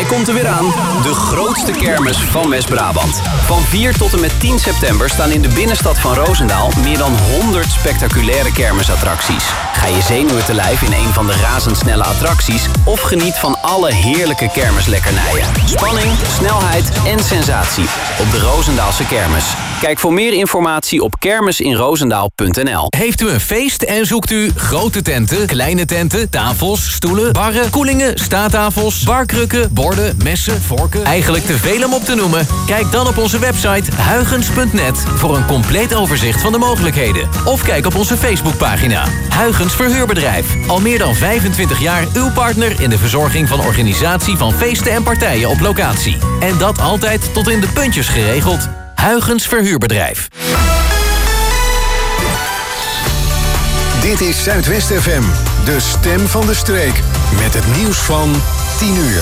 komt er weer aan. De grootste kermis van West-Brabant. Van 4 tot en met 10 september staan in de binnenstad van Roosendaal meer dan 100 spectaculaire kermisattracties. Ga je zenuwen te lijf in een van de razendsnelle attracties of geniet van alle heerlijke kermislekkernijen. Spanning, snelheid en sensatie op de Roosendaalse kermis. Kijk voor meer informatie op kermisinroosendaal.nl. Heeft u een feest en zoekt u grote tenten, kleine tenten, tafels, stoelen, barren, koelingen, staattafels, barkrukken, borden, messen, vorken? Eigenlijk te veel om op te noemen? Kijk dan op onze website huygens.net voor een compleet overzicht van de mogelijkheden. Of kijk op onze Facebookpagina. Huygens Verhuurbedrijf. Al meer dan 25 jaar uw partner in de verzorging van organisatie van feesten en partijen op locatie. En dat altijd tot in de puntjes geregeld. Huygens Verhuurbedrijf. Dit is Zuidwest FM, de stem van de streek. Met het nieuws van 10 uur.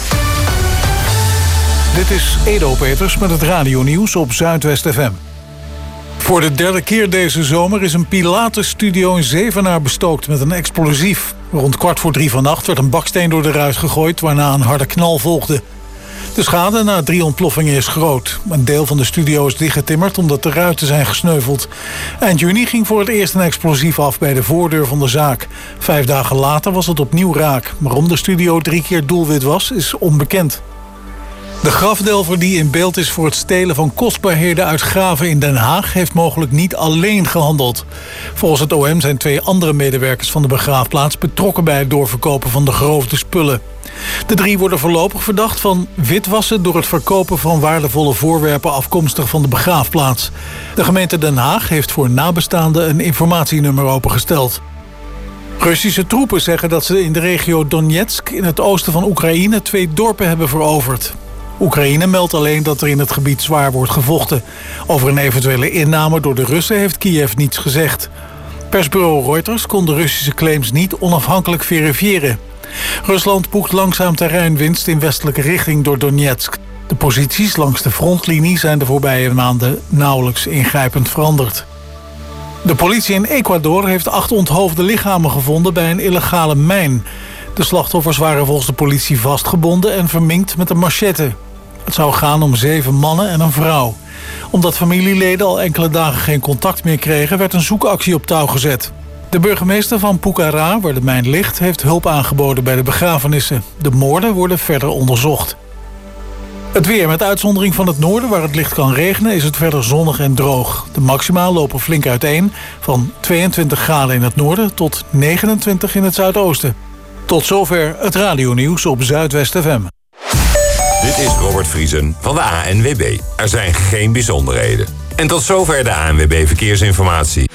Dit is Edo Peters met het radionieuws op Zuidwest FM. Voor de derde keer deze zomer is een Pilates-studio in Zevenaar bestookt met een explosief. Rond 2:45 vannacht werd een baksteen door de ruit gegooid, waarna een harde knal volgde. De schade na 3 ontploffingen is groot. Een deel van de studio is dichtgetimmerd omdat de ruiten zijn gesneuveld. Eind juni ging voor het eerst een explosief af bij de voordeur van de zaak. 5 dagen later was het opnieuw raak. Waarom de studio 3 keer doelwit was, is onbekend. De grafdelver die in beeld is voor het stelen van kostbaarheden uit graven in Den Haag heeft mogelijk niet alleen gehandeld. Volgens het OM zijn 2 andere medewerkers van de begraafplaats betrokken bij het doorverkopen van de geroofde spullen. De 3 worden voorlopig verdacht van witwassen door het verkopen van waardevolle voorwerpen afkomstig van de begraafplaats. De gemeente Den Haag heeft voor nabestaanden een informatienummer opengesteld. Russische troepen zeggen dat ze in de regio Donetsk in het oosten van Oekraïne 2 dorpen hebben veroverd. Oekraïne meldt alleen dat er in het gebied zwaar wordt gevochten. Over een eventuele inname door de Russen heeft Kiev niets gezegd. Persbureau Reuters kon de Russische claims niet onafhankelijk verifiëren. Rusland boekt langzaam terreinwinst in westelijke richting door Donetsk. De posities langs de frontlinie zijn de voorbije maanden nauwelijks ingrijpend veranderd. De politie in Ecuador heeft 8 onthoofde lichamen gevonden bij een illegale mijn. De slachtoffers waren volgens de politie vastgebonden en verminkt met een machette. Het zou gaan om 7 mannen en een vrouw. Omdat familieleden al enkele dagen geen contact meer kregen, werd een zoekactie op touw gezet. De burgemeester van Pucará, waar de mijn ligt, heeft hulp aangeboden bij de begrafenissen. De moorden worden verder onderzocht. Het weer, met uitzondering van het noorden waar het licht kan regenen, is het verder zonnig en droog. De maxima lopen flink uiteen, van 22 graden in het noorden tot 29 in het zuidoosten. Tot zover het radionieuws op Zuidwest FM. Dit is Robert Vriesen van de ANWB. Er zijn geen bijzonderheden. En tot zover de ANWB Verkeersinformatie.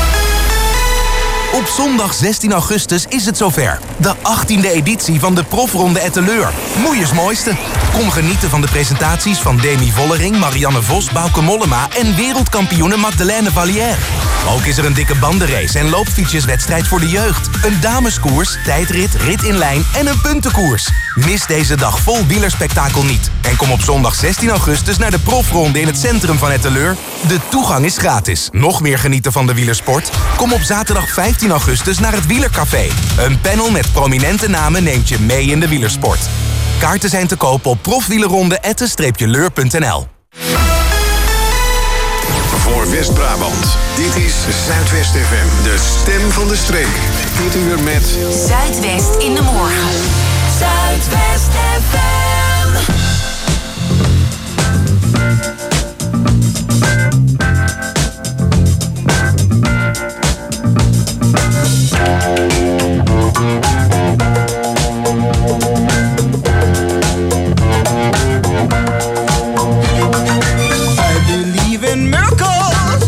Op zondag 16 augustus is het zover. De 18e editie van de Profronde Etteleur. Moeiers mooiste. Kom genieten van de presentaties van Demi Vollering, Marianne Vos, Bauke Mollema en wereldkampioene Magdalene Vallière. Ook is er een dikke bandenrace en loopfietsjeswedstrijd voor de jeugd. Een dameskoers, tijdrit, rit in lijn en een puntenkoers. Mis deze dag vol wielerspektakel niet. En kom op zondag 16 augustus naar de Profronde in het centrum van Etteleur. De toegang is gratis. Nog meer genieten van de wielersport? Kom op zaterdag 15 augustus naar het Wielercafé. Een panel met prominente namen neemt je mee in de wielersport. Kaarten zijn te kopen op profwielerronde@leur.nl. Voor West-Brabant, dit is Zuidwest FM, de stem van de streek. Dit uur met Zuidwest in de morgen. Zuidwest FM. I believe in miracles.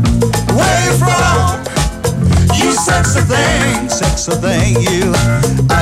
Where you from? You sexy thing, you.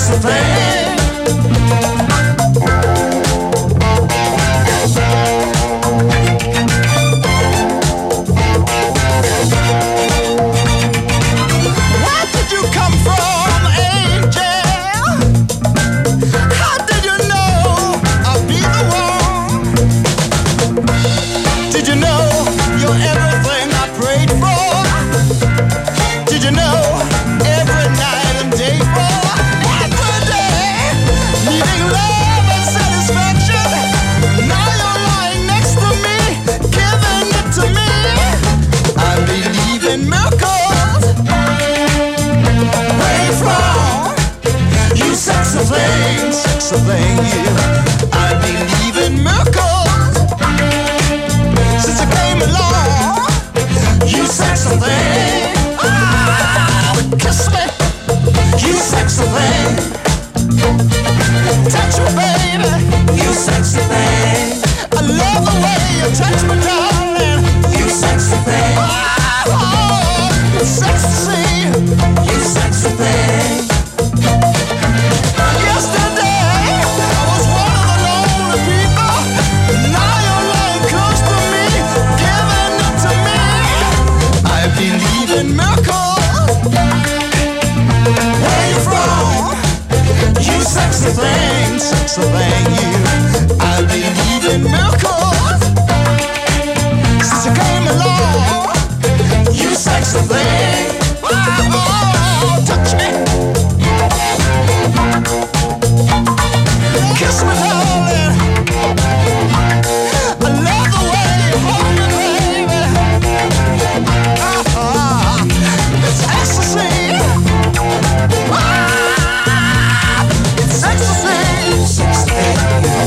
sexy thing. Where did you come from, angel? How did you know I'd be the one? Did you know you're everything I prayed for? Did you know every night and day for every day, needing love and satisfaction? Now you're lying next to me, giving it to me. I believe in miracles. Where you from? You sexy thing, yeah. I believe in miracles. Since I came along, you sexy thing. Kiss me, you sexy thing. Touch me, baby, you sexy thing. I love the way you touch me, darling. You sexy thing. Oh, it's sexy, you sexy thing. Yesterday, I was one of the lonely people. Now you're lying close to me, giving it to me. I believe in miracles. Where you from? You sexy thing, you. I believe in miracles. Since you came along, you sexy thing. Oh, touch me. Kiss me, darling. I love the way you hold me, baby. It's ecstasy. It's ecstasy.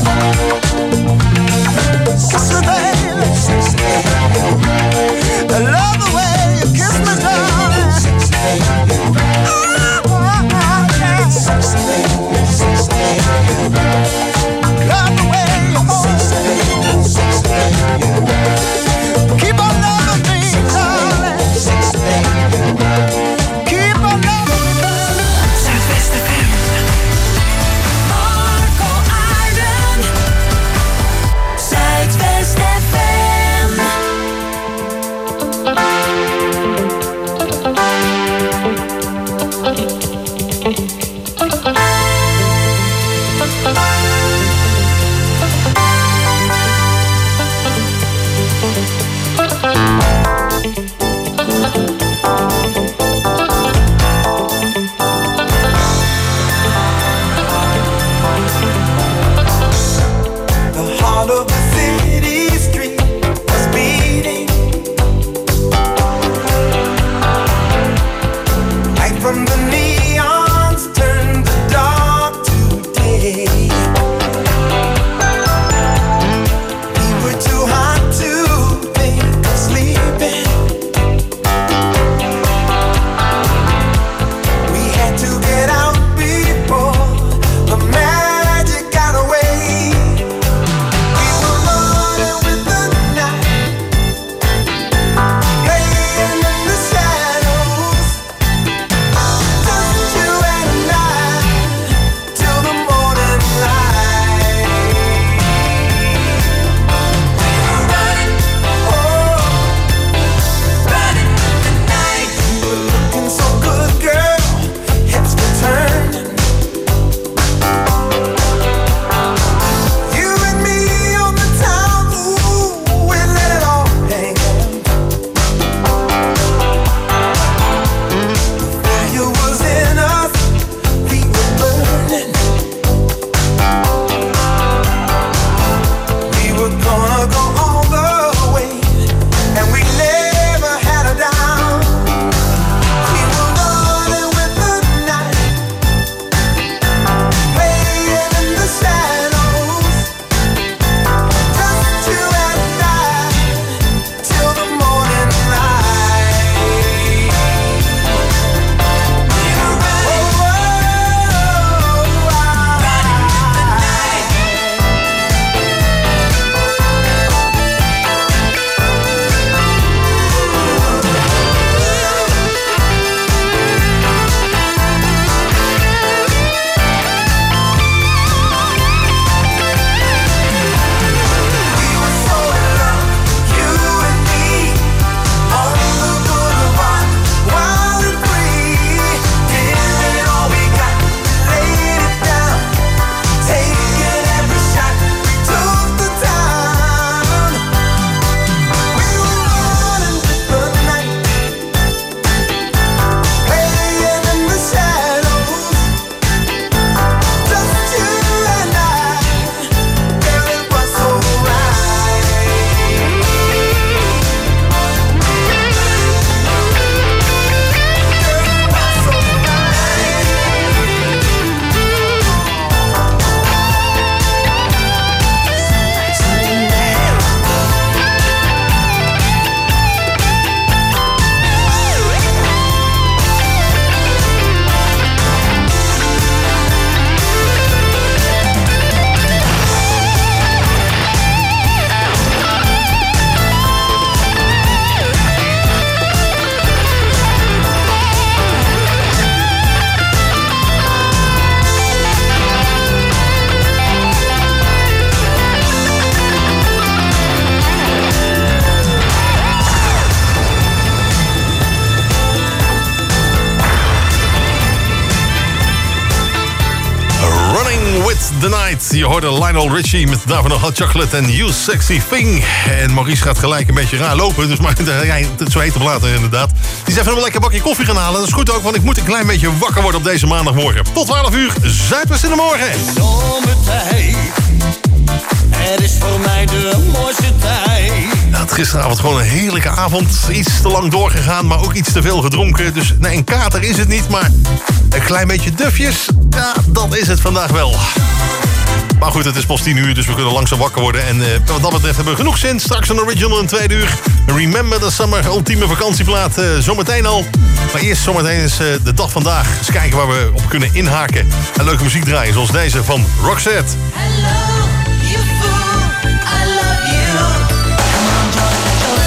Rolling with the Night. Je hoorde Lionel Richie met daarvan nog Hot Chocolate en You Sexy Thing. En Maurice gaat gelijk een beetje raar lopen. Dus maar zo heet het later inderdaad. Die is even een lekker bakje koffie gaan halen. Dat is goed ook, want ik moet een klein beetje wakker worden op deze maandagmorgen. Tot 12 uur, Zuidwest in de morgen. Zomertijd, het is voor mij de mooiste tijd. Ja, het gisteravond gewoon een heerlijke avond. Iets te lang doorgegaan, maar ook iets te veel gedronken. Dus nee, een kater is het niet, maar een klein beetje dufjes. Ja, dat is het vandaag wel. Maar goed, het is pas 10 uur, dus we kunnen langzaam wakker worden. En wat dat betreft hebben we genoeg zin. Straks een original in 2 uur. Remember the Summer, ultieme vakantieplaat. Zometeen al. Maar eerst zometeen is de dag vandaag. Eens kijken waar we op kunnen inhaken. En leuke muziek draaien, zoals deze van Roxette. Hello, you fool, I love you. Come on, join the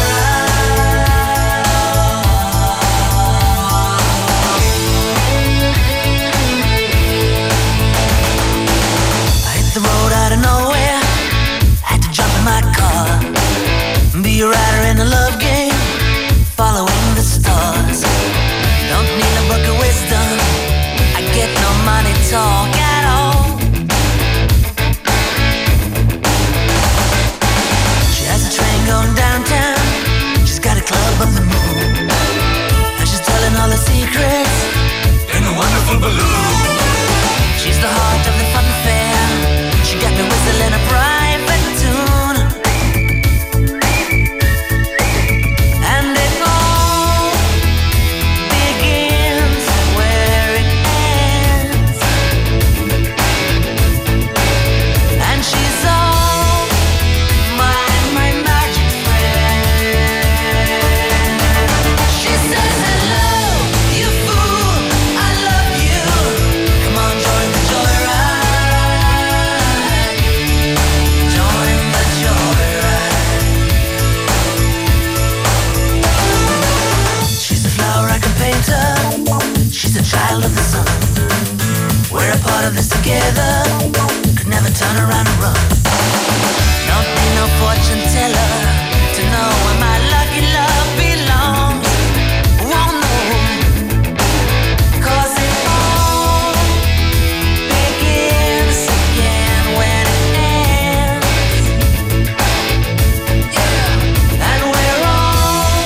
I hit the road out of nowhere. Had to jump in my car. Be a rider in a love game. Following the stars. Don't need a book of wisdom. I get no money talk at all. She has a train going downtown. She's got a club on the moon. And she's telling all her secrets in a wonderful balloon. She's the heart of the fun fair. She got me whistling a private tune. And it all begins where it ends. And she's all my magic friend. She says, hello, you fool, I love you. Come on, join the joyride. Join the joyride. She's a flower I can paint her. She's a child of the sun. We're a part of this together. Could never turn around and run. Don't need no fortune teller to know where my lucky love belongs. Won't know, 'cause it all begins again when it ends. Yeah, and we're all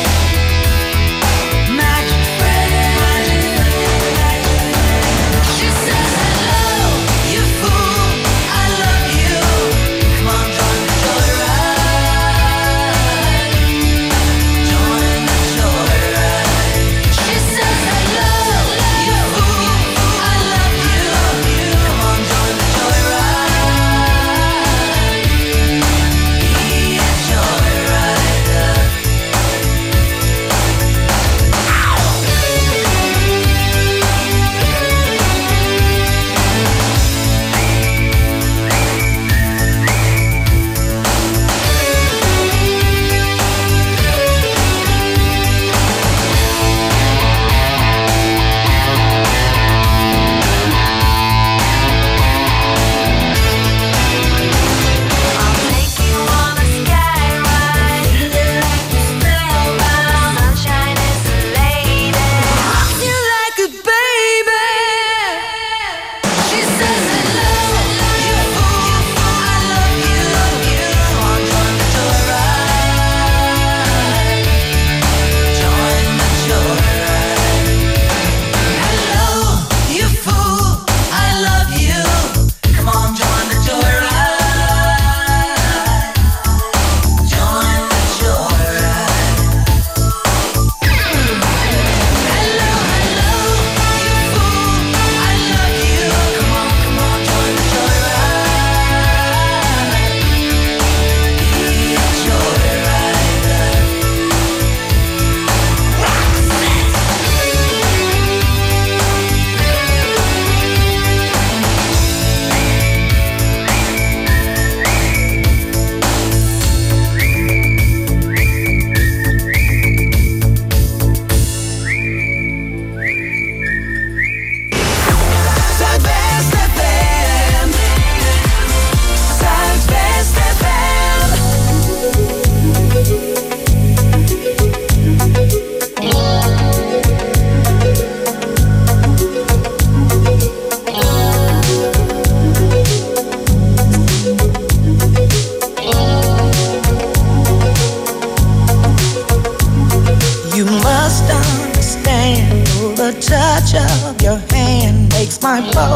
magic friends. She says, hello, you fool, I love you. Come on, join the joyride.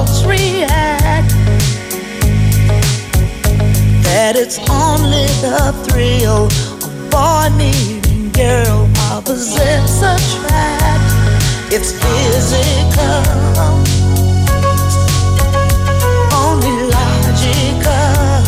folks react. That it's only the thrill of boy meeting girl, opposites attract. It's physical, only logical.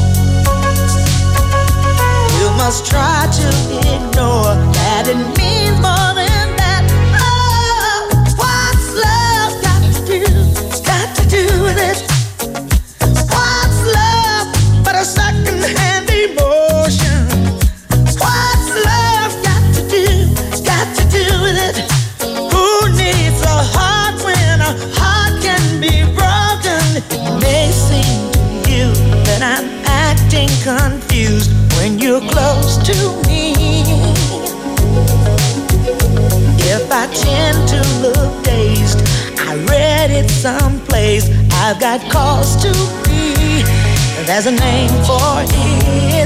You must try to ignore that it means more than that. Oh, what's love got to do? Got to do with it. What's love but a second-hand emotion? What's love got to do? Got to do with it. Who needs a heart when a heart can be broken? It may seem to you that I'm acting confused when you're close to me. If I tend to look dazed, I read it someplace. I've got cause to be. There's a name for it.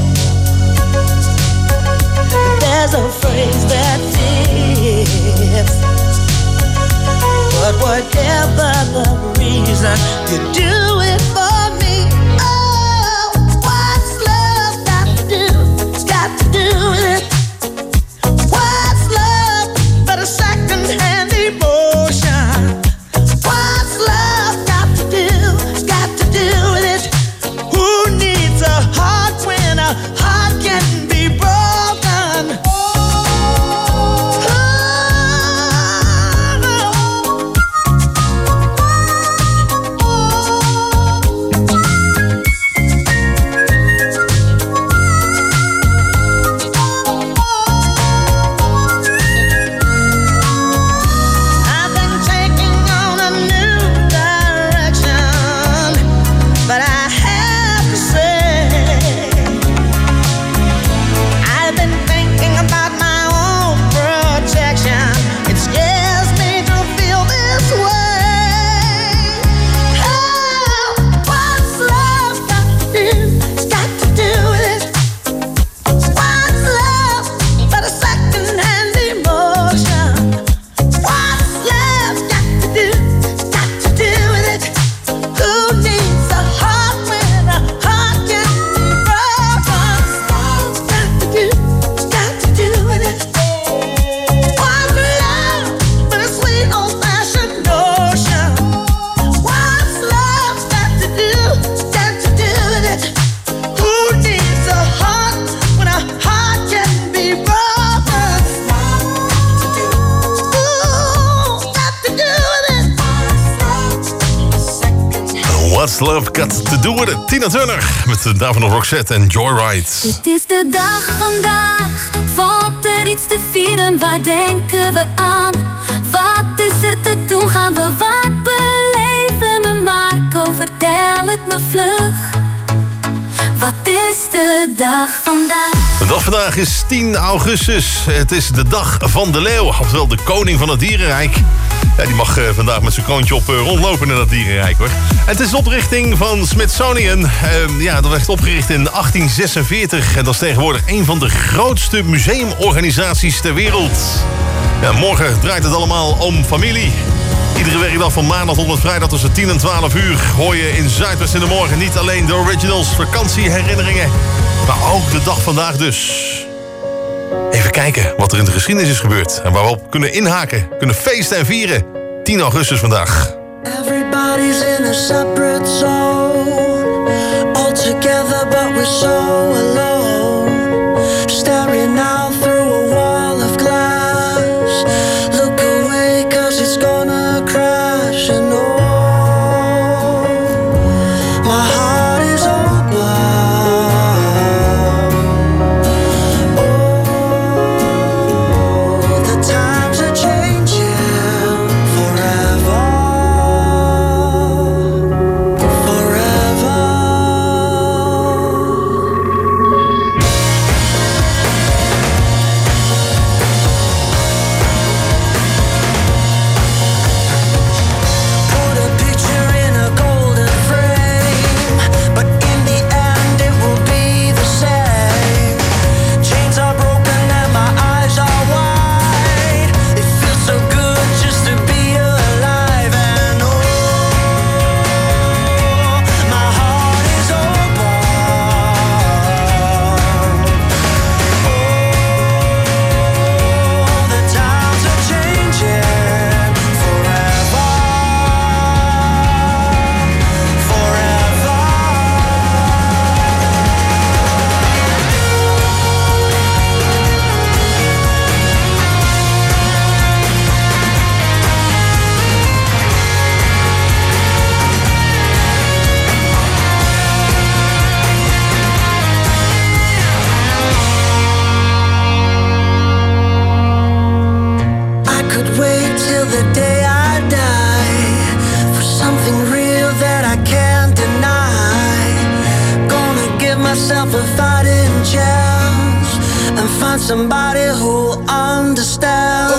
There's a phrase that fits. But whatever the reason, you do it for me. Oh, what's love got to do? Got to do with it. What's love but a second-hand emotion? What's love got to do? Got to do with it. Who needs a heart when a heart can be broken? What's Love Got To Do With It? Tina Turner met daarvan nog Roxette en Joyride. Het is de dag vandaag, valt er iets te vieren, waar denken we aan? Wat is er te doen, gaan we wat beleven? Me Marco, vertel het me vlug. Wat is de dag vandaag? De dag vandaag is 10 augustus. Het is de dag van de leeuw, oftewel de koning van het dierenrijk. Ja, die mag vandaag met zijn kroontje op rondlopen in dat dierenrijk, hoor. Het is de oprichting van Smithsonian. Ja, dat werd opgericht in 1846. En dat is tegenwoordig een van de grootste museumorganisaties ter wereld. Ja, morgen draait het allemaal om familie. Iedere werkdag van maandag tot met vrijdag tussen 10 en 12 uur... hoor je in Zuidwest in de Morgen niet alleen de originals, vakantieherinneringen... maar ook de dag vandaag dus. Even kijken wat er in de geschiedenis is gebeurd... en waar we op kunnen inhaken, kunnen feesten en vieren. 10 augustus vandaag. Everybody's in a separate zone, all together but we're so alone, staring out through a wall of glass. Look away 'cause it's gonna crash, and oh, my heart is open. Oh, the times are changing forever. yourself a fighting chance and find somebody who'll understand.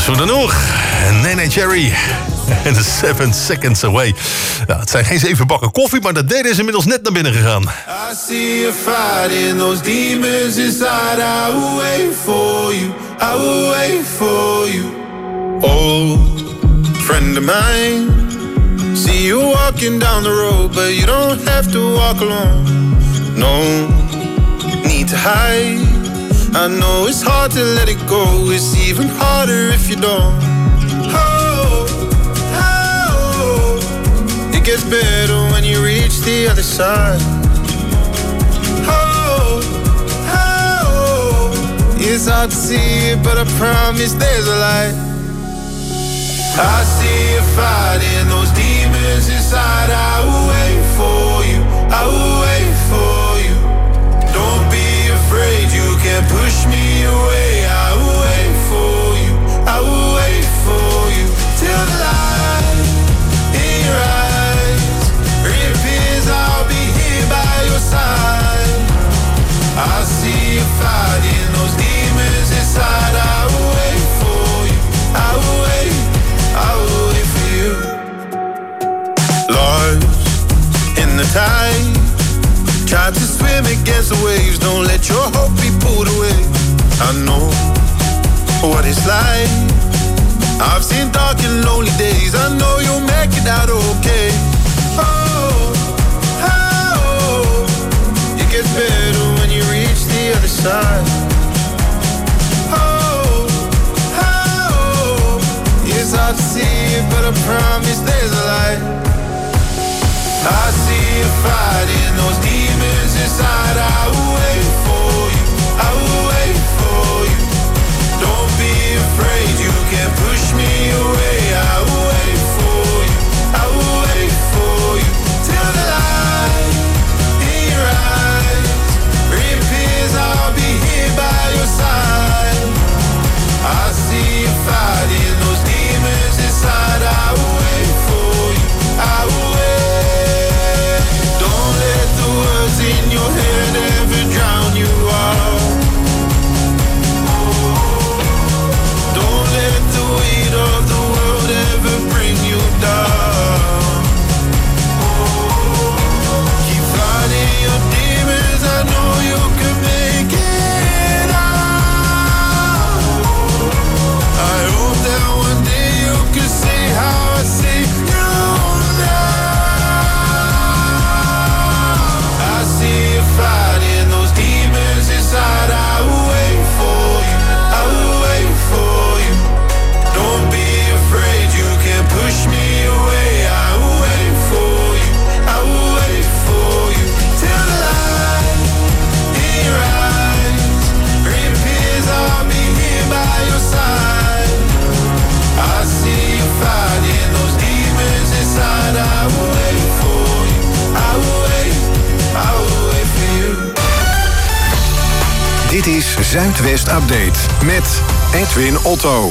Soudanour, Nene Cherry en The 7 Seconds Away. Ja, het zijn geen 7 bakken koffie, maar dat deden is inmiddels net naar binnen gegaan. I see a fight in those demons inside. I will wait for you. I will wait for you. Old friend of mine. See you walking down the road, but you don't have to walk alone. No need to hide. I know it's hard to let it go. It's even harder if you don't. Oh, oh, it gets better when you reach the other side. Oh, oh, it's hard to see it, but I promise there's a light. I see a fight in those demons inside. I will wait for you. I will wait for you. Don't be afraid, you can't push me away. I will wait for you. I will wait for you till the light in your eyes reappears. I'll be here by your side. I see a fight in those demons inside. I will wait for you. I will wait. I will wait for you. Lost in the tide, try to swim against the waves. Don't let your hope be pulled away. I know what it's like. I've seen dark and lonely days. I know you'll make it out okay. Oh, oh, it gets better when you reach the other side. It's hard to see it, but I promise there's a light. I see a fight in those demons inside. I will wait for you. I will wait for you. Don't be afraid, you can't push me away. I will wait for you. I will wait for you till the light in your eyes reappears. I'll be here by your side. I see a fight in those demons inside. I will wait for you. I will wait. Don't let the words in your head ever drown you out. Don't let the weight of the world ever bring you down. Keep fighting your demons. I know you can make it out. I hope that one day you can see how I see you now. I see a fight in those demons inside. I will wait for you. I will wait for you. Don't be afraid, you can't push me away. I will wait for you. I will wait for you till the light in your eyes reappears. I'll be here by your side. I see you fight in those demons inside. I will wait for you. I will wait. I will wait for you. Dit is Zuidwest Update met Edwin Otto.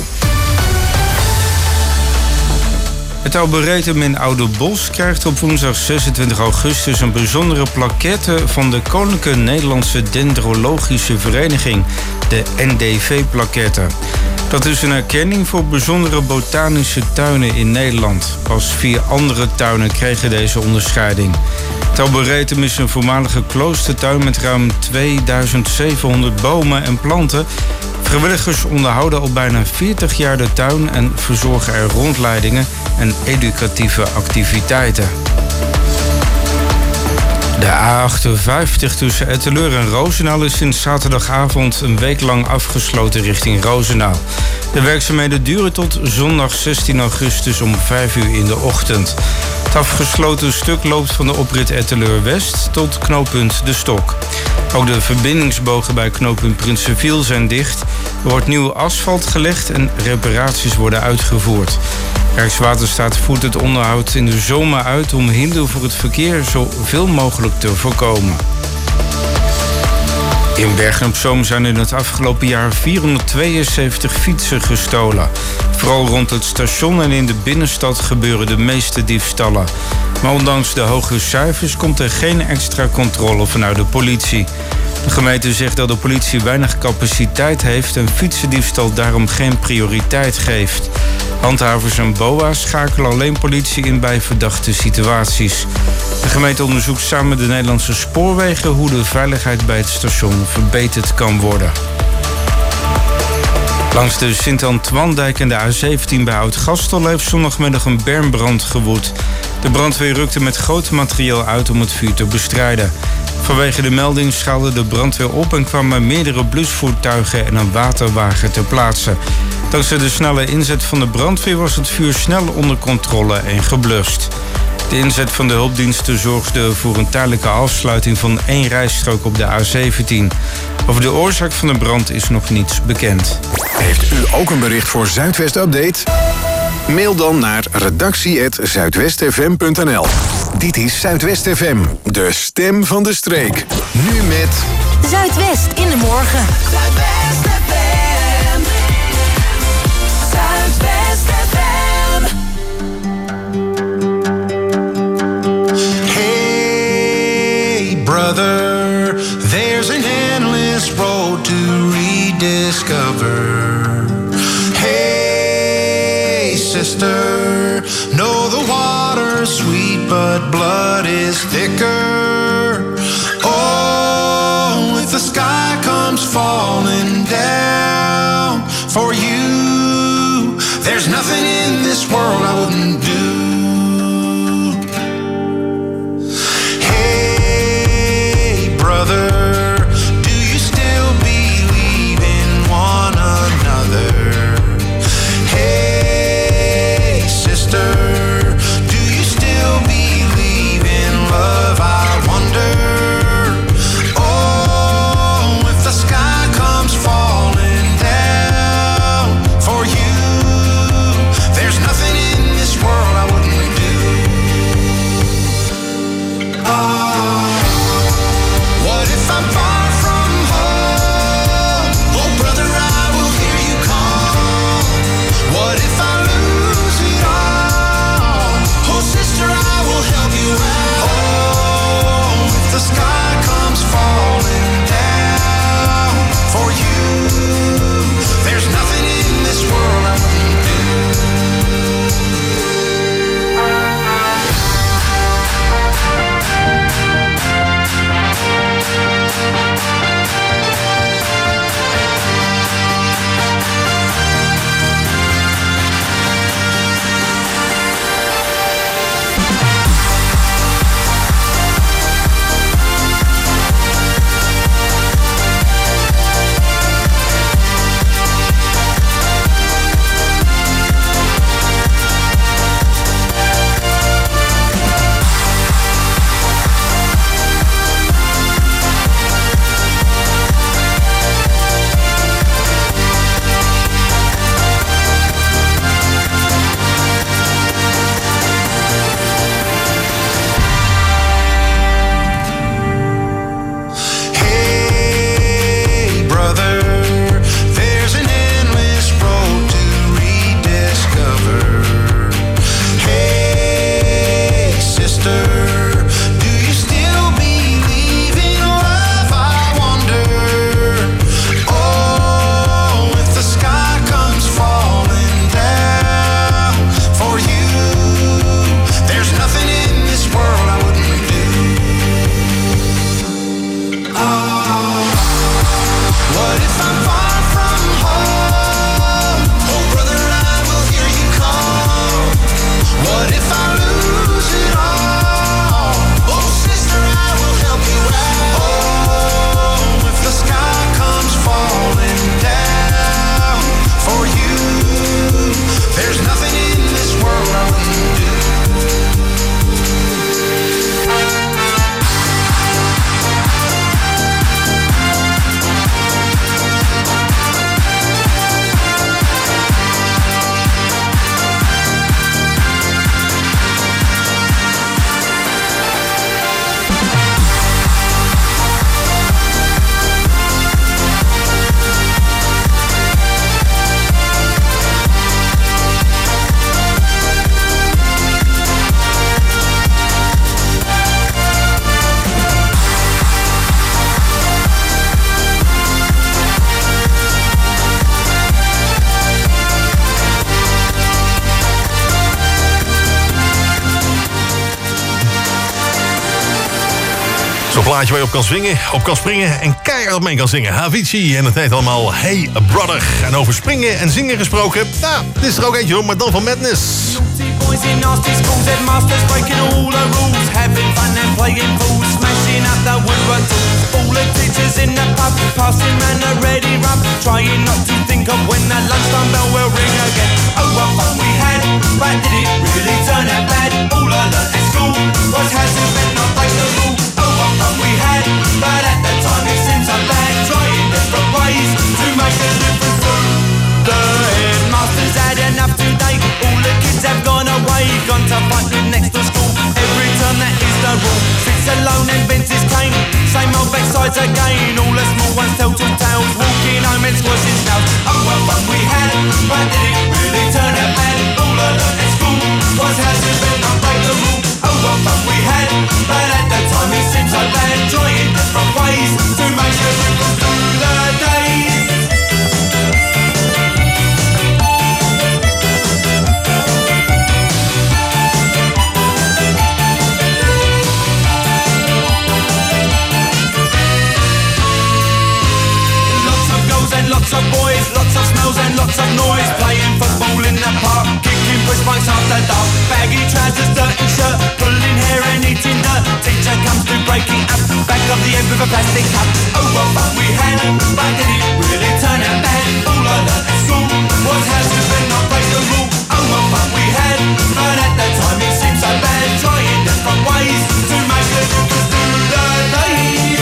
Het Arboretum in Ouderbos krijgt op woensdag 26 augustus een bijzondere plaquette van de Koninklijke Nederlandse Dendrologische Vereniging, de NDV-plaquette. Dat is een erkenning voor bijzondere botanische tuinen in Nederland. Pas 4 andere tuinen kregen deze onderscheiding. Het Arboretum is een voormalige kloostertuin met ruim 2700 bomen en planten. Vrijwilligers onderhouden al bijna 40 jaar de tuin en verzorgen er rondleidingen en educatieve activiteiten. De A58 tussen Etteleur en Roosendaal is sinds zaterdagavond een week lang afgesloten richting Roosendaal. De werkzaamheden duren tot zondag 16 augustus om 5 uur in de ochtend. Het afgesloten stuk loopt van de oprit Etteleur West tot knooppunt De Stok. Ook de verbindingsbogen bij knooppunt Prinsenviel zijn dicht. Er wordt nieuw asfalt gelegd en reparaties worden uitgevoerd. Rijkswaterstaat voert het onderhoud in de zomer uit om hinder voor het verkeer zoveel mogelijk te voorkomen. In Bergen op Zoom zijn in het afgelopen jaar 472 fietsen gestolen. Vooral rond het station en in de binnenstad gebeuren de meeste diefstallen. Maar ondanks de hoge cijfers komt er geen extra controle vanuit de politie. De gemeente zegt dat de politie weinig capaciteit heeft en fietsendiefstal daarom geen prioriteit geeft. Handhavers en BOA's schakelen alleen politie in bij verdachte situaties. De gemeente onderzoekt samen met de Nederlandse Spoorwegen hoe de veiligheid bij het station verbeterd kan worden. Langs de Sint-Antoine-dijk en de A17 bij Oud-Gastel heeft zondagmiddag een bermbrand gewoed. De brandweer rukte met groot materieel uit om het vuur te bestrijden. Vanwege de melding schaalde de brandweer op en kwamen meerdere blusvoertuigen en een waterwagen ter plaatse. Dankzij de snelle inzet van de brandweer was het vuur snel onder controle en geblust. De inzet van de hulpdiensten zorgde voor een tijdelijke afsluiting van 1 rijstrook op de A17. Over de oorzaak van de brand is nog niets bekend. Heeft u ook een bericht voor Zuidwest Update? Mail dan naar redactie@zuidwestfm.nl. Dit is Zuidwest FM, de stem van de streek. Nu met Zuidwest in de morgen. Zuidwest FM. Zuidwest FM. Hey brother, there's an endless road to rediscover. Hey sister, know the water's sweet but blood is thicker. Oh, if the sky comes falling down for you, there's nothing in this world I wouldn't do. Hey brother, do you still believe in one another? Hey sister, do you still believe in love? I wonder. Oh, if the sky comes falling down for you, there's nothing in this world plaatje waar je op kan springen en keihard mee kan zingen. Avicii en het heet allemaal Hey Brother. En over springen en zingen gesproken, nou, dit is er ook eentje hoor, maar dan van Madness. Boys in nasty schools, headmasters breaking all the rules, having fun and playing fools, smashing up the woodwork tools. All the teachers in the pub, passing round the ready rub, trying not to think of when the lunchtime bell will ring again. Oh, what fun we had, but did it really turn out bad? All I learnt at school was how to bend, not break the rule. Oh, what fun we had, but at the time it seems so bad, trying different ways to make a difference through. The headmaster's had enough today, all the kids have gone away, gone to fight with next to school. Every term that is the rule, sits alone and bends his cane, same old backsides again. All the small ones tell two tales, walking home and squashing snails. Oh, what fun we had, but did it really turn out bad? All I learnt at school was how to bend, not break the rule. Oh, what fun we had, but at the time it seemed so bad, trying different ways to make a difference through the days. And lots of boys, lots of smells and lots of noise, playing football in the park, kicking push bikes after dark, baggy trousers, dirty shirt, pulling hair and eating dirt. Teacher comes to breaking up, back of the end with a plastic cup. Oh, what fun we had, but did it really turn out bad? All I learnt at school was how to bend, not break the rule. Oh, what fun we had, but at the time it seemed so bad, trying different ways to make a difference through the days.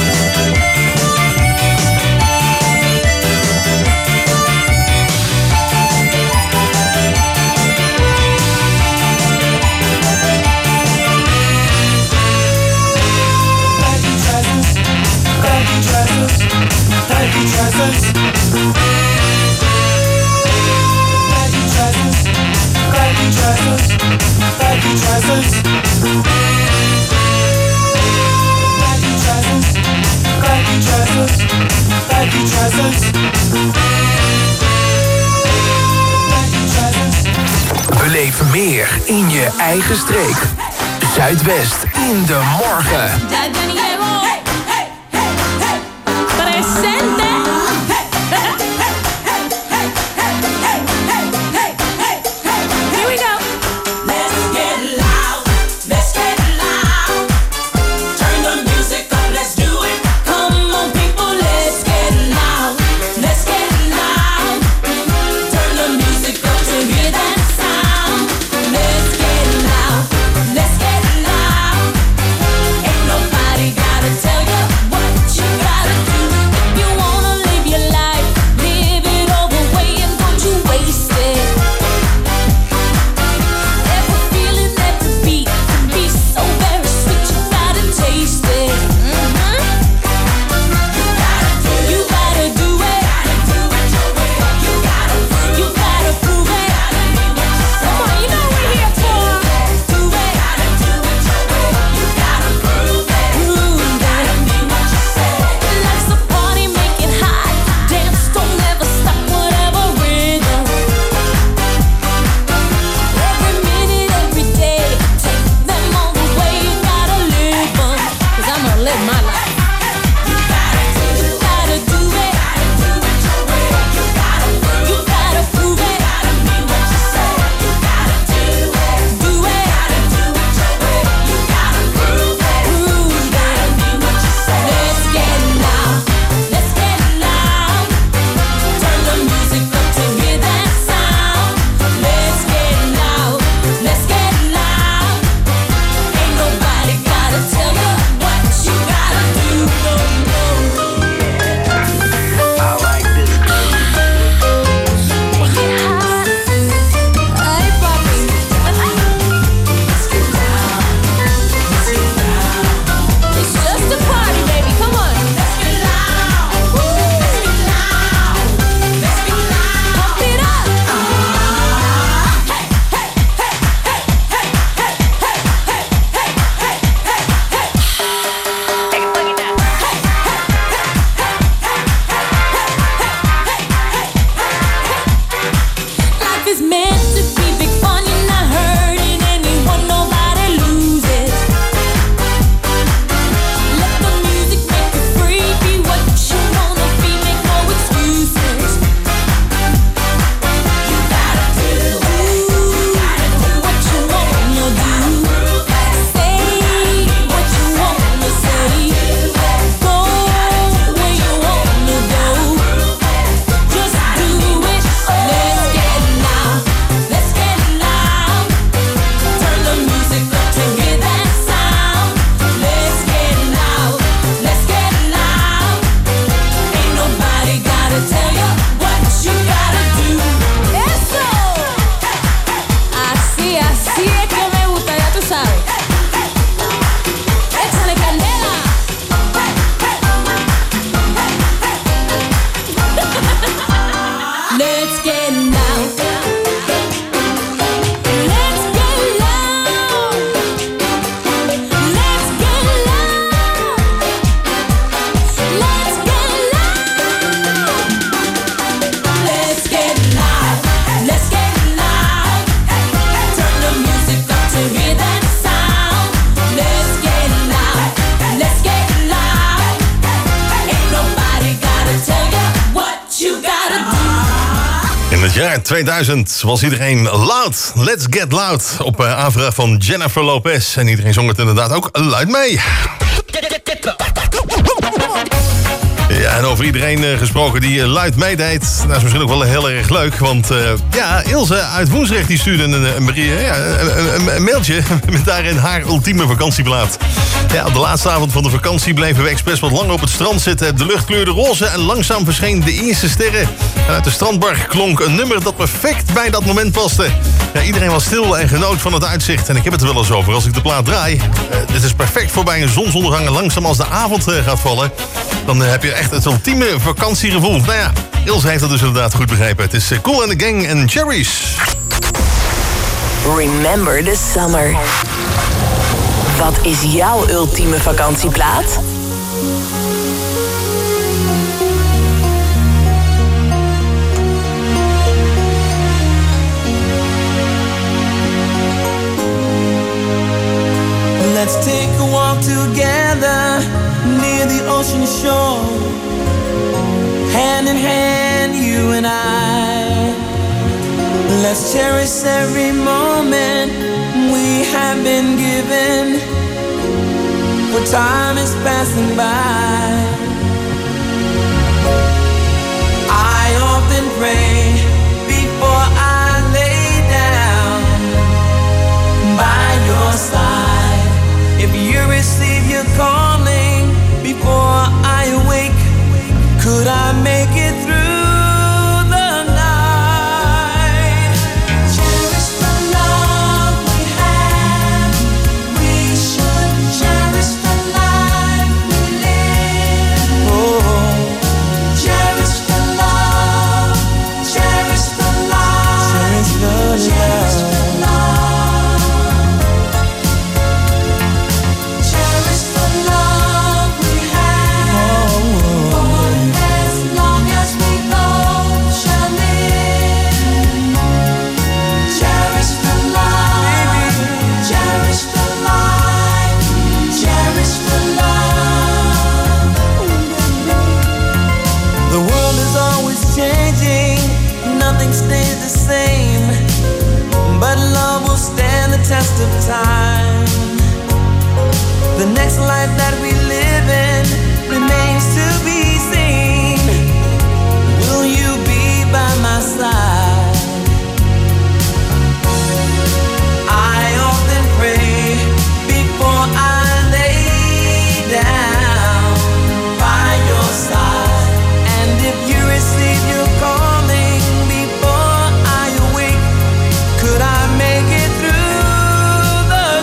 Baggy trousers, baggy trousers, baggy trousers, baggy trousers, baggy trousers, baggy trousers, baggy trousers, baggy trousers. Beleef meer in je eigen streek. Zuidwest in de morgen. Presente. Here we go. Let's get loud. Let's get loud. Turn the music up. Let's do it. Come on, people. Let's get loud. Let's get loud. Turn the music up to hear that sound. Let's get loud. Let's get loud. Ain't nobody gotta tell you what you gotta do. Así es que me gusta, ya tú sabes. Échale candela. Let's get loud. Let's get loud. Let's get loud. Let's get loud. Let's get loud. Let's get loud. Turn the music up to hear that sound. Let's get loud. Let's get loud. Ain't nobody gotta tell you what you gotta do. In het jaar 2000 was iedereen loud. Let's get loud. Op aanvraag van Jennifer Lopez. En iedereen zong het inderdaad ook luid mee. Ja, en over iedereen gesproken die luid meedeed. Dat is misschien ook wel heel erg leuk. Want Ilse uit Woensdrecht die stuurde een mailtje met daarin haar ultieme vakantieplaat. Ja, op de laatste avond van de vakantie bleven we expres wat langer op het strand zitten. De lucht kleurde roze en langzaam verschenen de eerste sterren. En uit de strandbar klonk een nummer dat perfect bij dat moment paste. Ja, iedereen was stil en genoot van het uitzicht. En ik heb het er wel eens over als ik de plaat draai. Dit is perfect voor bij een zonsondergang en langzaam als de avond gaat vallen. Dan heb je echt het ultieme vakantiegevoel. Nou ja, Ilse heeft dat dus inderdaad goed begrepen. Het is Kool and the Gang en Cherries. Remember the summer. Wat is jouw ultieme vakantieplaat? Let's take a walk together near the ocean shore. Hand in hand, you and I. Let's cherish every moment we have been given. For time is passing by. I often pray before I lay down by your side. If you receive your calling before I awake, could I make it through the night? Cherish the love we have. We should cherish the life we live. Oh, cherish the love. Cherish the love. Cherish the love. Cherish the love. Cherish the love we have. For as long as we both shall live. Cherish the love. Cherish the life. Cherish the love. The world is always changing. Nothing stays the same. But love will stand the test of time. The next life that we live in remains to be seen. Will you be by my side? I often pray before I lay down by your side. And if you receive your calling before I awake, could I make it through the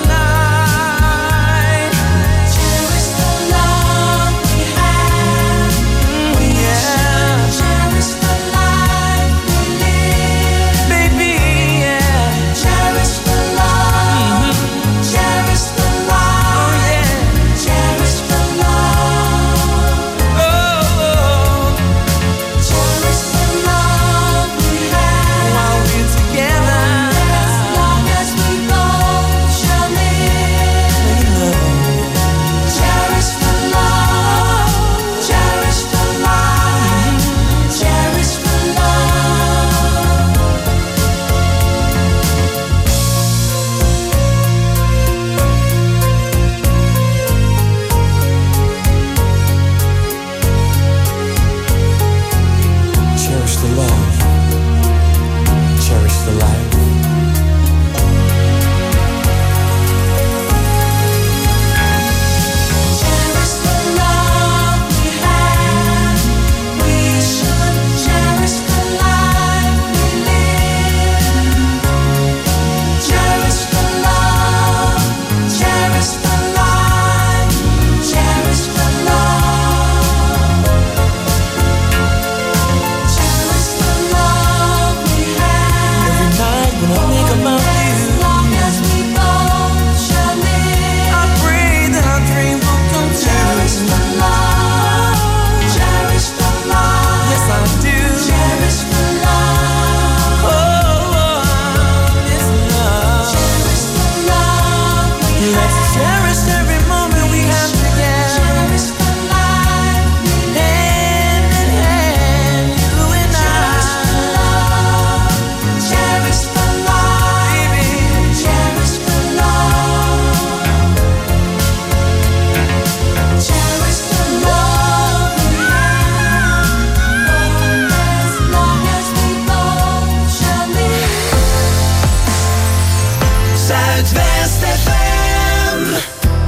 Zuidwest FM.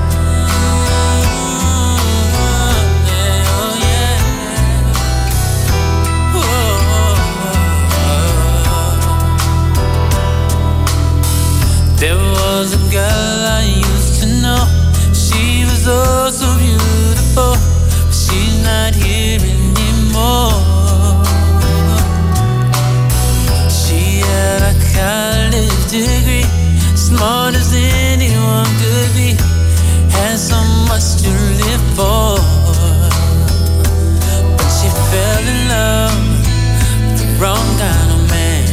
There was a girl I used to know. She was oh so beautiful, but she's not here anymore. She had a college degree, smart as anyone could be, had so much to live for. But she fell in love with the wrong kind of man.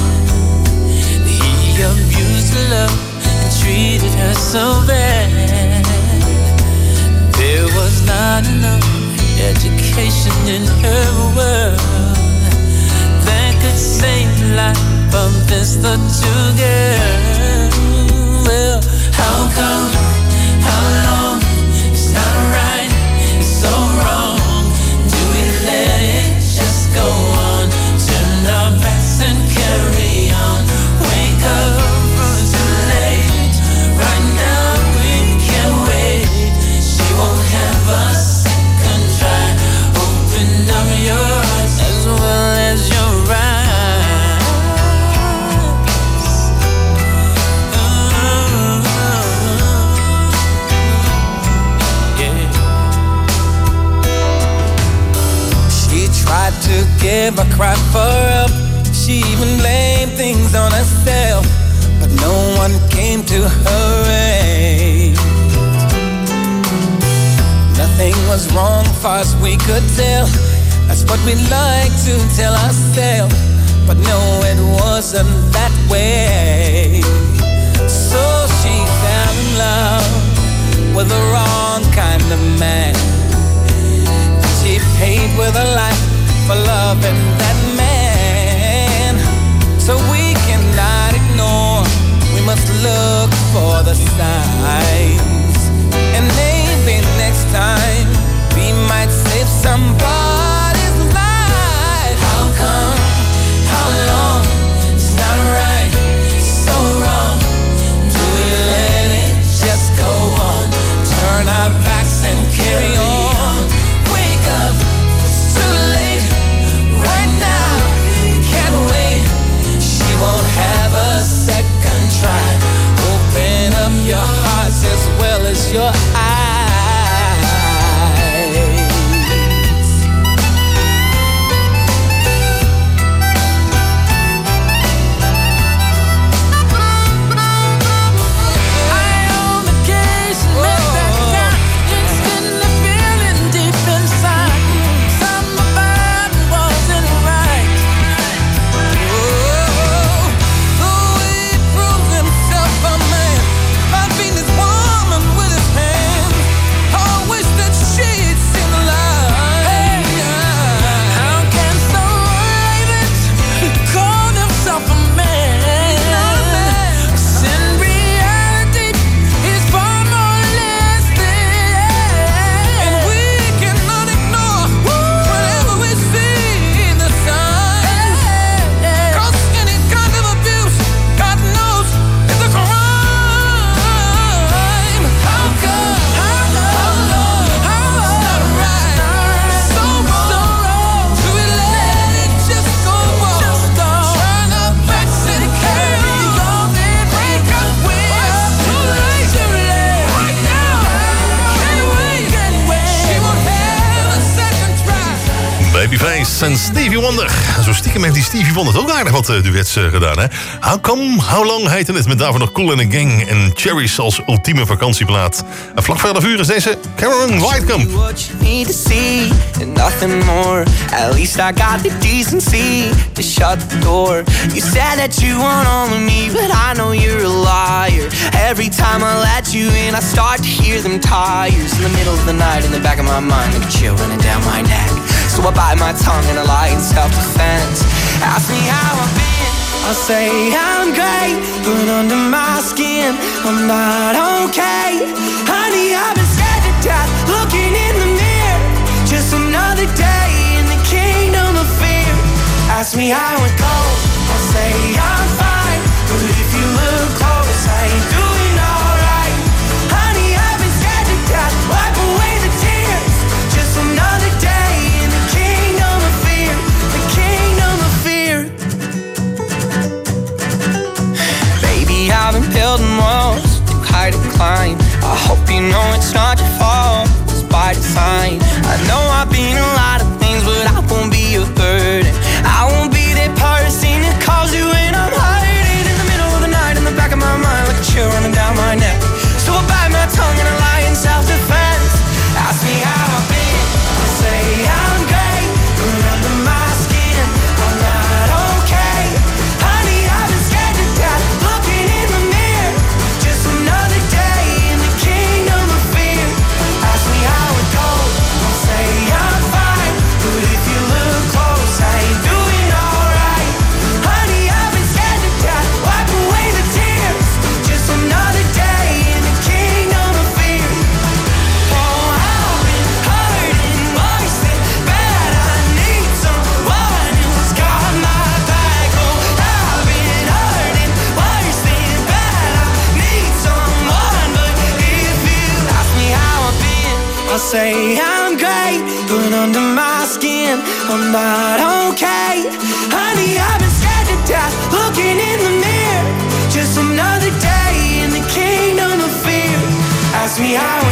He abused her love and treated her so bad. There was not enough education in her world that could save the life of this little girl. Well, how come, how long, it's not right, it's so wrong. Do we let it just go on? Turn our backs and carry on. Wake up, it's too late. Right now we can't wait. She won't have a second try. Open up your eyes as well as your eyes. Tried to give a cry for help. She even blamed things on herself, but no one came to her aid. Nothing was wrong far as we could tell. That's what we like to tell ourselves, but no, it wasn't that way. So she fell in love with the wrong kind of man. She paid with her life for loving that man. So we cannot ignore, we must look for the signs. And maybe next time we might save somebody's life. How come, how long, it's not right, it's so wrong. Do we let it just go on? Turn our backs and carry on. Wake up, it's too late. Right now, can't wait. She won't have a second try. Open up your hearts as well as your eyes. Babyface en Stevie Wonder. Zo stiekem heeft die Stevie Wonder ook aardig wat duets gedaan, hè? How Come, How Long heette het, met daarvoor nog Kool and the Gang en Cherries als ultieme vakantieplaat. En vlak voor 11 uur is deze Cameron Whitecomb. What you need to see and nothing more. At least I got the decency to shut the door. You said that you want all of me, but I know you're a liar. Every time I let you in, I start to hear them tires in the middle of the night, in the back of my mind, like a chill running down my neck. So I bite my tongue and I lie in self-defense. Ask me how I've been, I'll say I'm great, but under my skin I'm not okay. Honey, I've been scared to death, looking in the mirror. Just another day in the kingdom of fear. Ask me how it goes, I'll say I'm fine, but if you look close, I ain't doing you know it's not your fault, it's by design. I know I've been a lot of things, but I won't be your burden. I won't be that person that calls you when I'm hiding in the middle of the night, in the back of my mind, like a chill running down my neck. So I bite my tongue and I lie in self-defense. Ask me how I've been, I say I'm great, but under my skin, I'm not okay. Honey, I've been scared to death, looking in the mirror. Just another day in the kingdom of fear. Ask me how it goes, I'll say I'm fine, but if you look close, I ain't doing alright. Honey, I've been scared to death, wipe away the tears. Just another day in the kingdom of fear. Oh, I've been hurting worse than bad. I need someone who's got my back. Oh, I've been hurting worse than bad. I need someone, but if you ask me how I've been, I'll say I'm great, but under my skin, I'm not okay. Honey, I've been scared to death, looking in the mirror. Just another day in the kingdom of fear. Ask me how